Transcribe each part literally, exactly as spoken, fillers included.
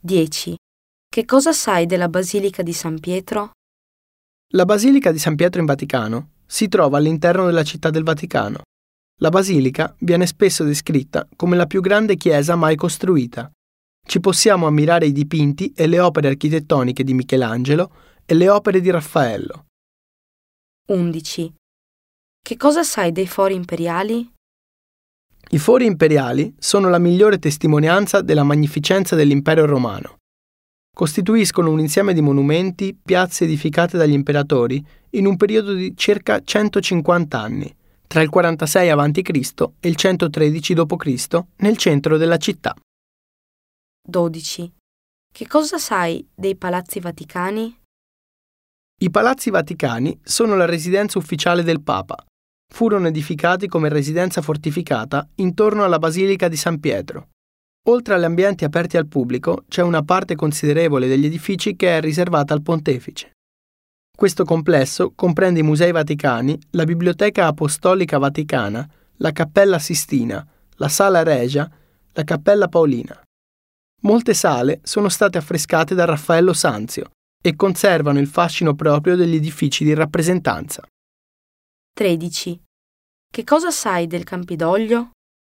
dieci. Che cosa sai della Basilica di San Pietro? La Basilica di San Pietro in Vaticano si trova all'interno della città del Vaticano. La basilica viene spesso descritta come la più grande chiesa mai costruita. Ci possiamo ammirare i dipinti e le opere architettoniche di Michelangelo e le opere di Raffaello. undici. Che cosa sai dei fori imperiali? I fori imperiali sono la migliore testimonianza della magnificenza dell'impero romano. Costituiscono un insieme di monumenti, piazze edificate dagli imperatori in un periodo di circa centocinquanta anni, tra il quarantasei avanti Cristo e il centotredici dopo Cristo, nel centro della città. dodici. Che cosa sai dei Palazzi Vaticani? I Palazzi Vaticani sono la residenza ufficiale del Papa. Furono edificati come residenza fortificata intorno alla Basilica di San Pietro. Oltre agli ambienti aperti al pubblico, c'è una parte considerevole degli edifici che è riservata al Pontefice. Questo complesso comprende i Musei Vaticani, la Biblioteca Apostolica Vaticana, la Cappella Sistina, la Sala Regia, la Cappella Paolina. Molte sale sono state affrescate da Raffaello Sanzio e conservano il fascino proprio degli edifici di rappresentanza. tredici. Che cosa sai del Campidoglio?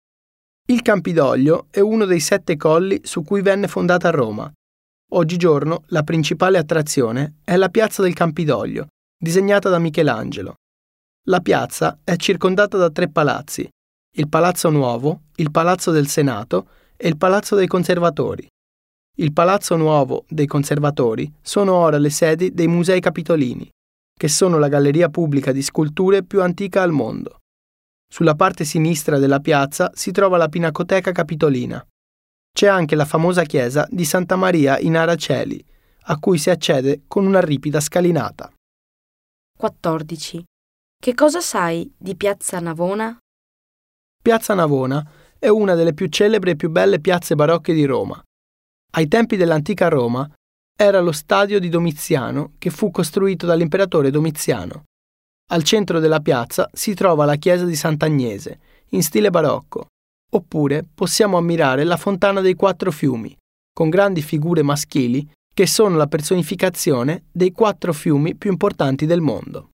Il Campidoglio è uno dei sette colli su cui venne fondata Roma. Oggigiorno la principale attrazione è la piazza del Campidoglio, disegnata da Michelangelo. La piazza è circondata da tre palazzi: il Palazzo Nuovo, il Palazzo del Senato e il Palazzo dei Conservatori. Il Palazzo Nuovo dei Conservatori sono ora le sedi dei Musei Capitolini, che sono la galleria pubblica di sculture più antica al mondo. Sulla parte sinistra della piazza si trova la Pinacoteca Capitolina. C'è anche la famosa chiesa di Santa Maria in Araceli, a cui si accede con una ripida scalinata. quattordici. Che cosa sai di Piazza Navona? Piazza Navona è una delle più celebri e più belle piazze barocche di Roma. Ai tempi dell'antica Roma era lo stadio di Domiziano, che fu costruito dall'imperatore Domiziano. Al centro della piazza si trova la chiesa di Sant'Agnese, in stile barocco, oppure possiamo ammirare la fontana dei quattro fiumi, con grandi figure maschili che sono la personificazione dei quattro fiumi più importanti del mondo.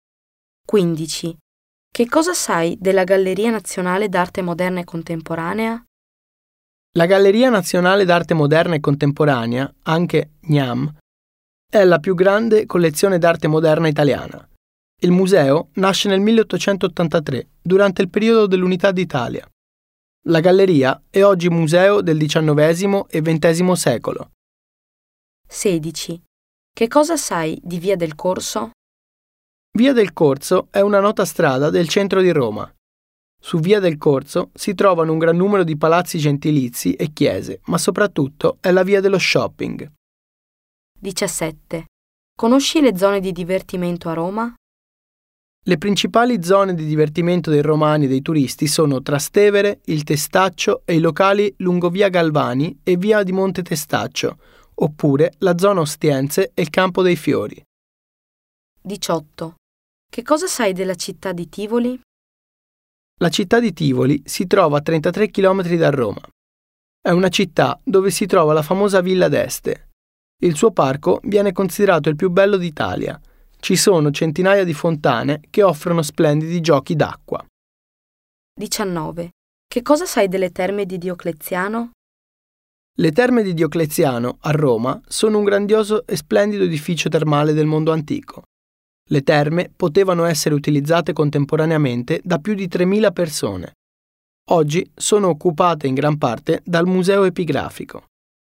quindici. Che cosa sai della Galleria Nazionale d'Arte Moderna e Contemporanea? La Galleria Nazionale d'Arte Moderna e Contemporanea, anche GNAM, è la più grande collezione d'arte moderna italiana. Il museo nasce nel milleottocentottantatré, durante il periodo dell'Unità d'Italia. La galleria è oggi museo del diciannovesimo e ventesimo secolo. sedici. Che cosa sai di Via del Corso? Via del Corso è una nota strada del centro di Roma. Su Via del Corso si trovano un gran numero di palazzi gentilizi e chiese, ma soprattutto è la via dello shopping. diciassette. Conosci le zone di divertimento a Roma? Le principali zone di divertimento dei romani e dei turisti sono Trastevere, il Testaccio e i locali lungo via Galvani e via di Monte Testaccio, oppure la zona Ostiense e il Campo dei Fiori. diciotto. Che cosa sai della città di Tivoli? La città di Tivoli si trova a trentatré chilometri da Roma. È una città dove si trova la famosa Villa d'Este. Il suo parco viene considerato il più bello d'Italia. Ci sono centinaia di fontane che offrono splendidi giochi d'acqua. diciannove. Che cosa sai delle terme di Diocleziano? Le terme di Diocleziano, a Roma, sono un grandioso e splendido edificio termale del mondo antico. Le terme potevano essere utilizzate contemporaneamente da più di tremila persone. Oggi sono occupate in gran parte dal Museo Epigrafico.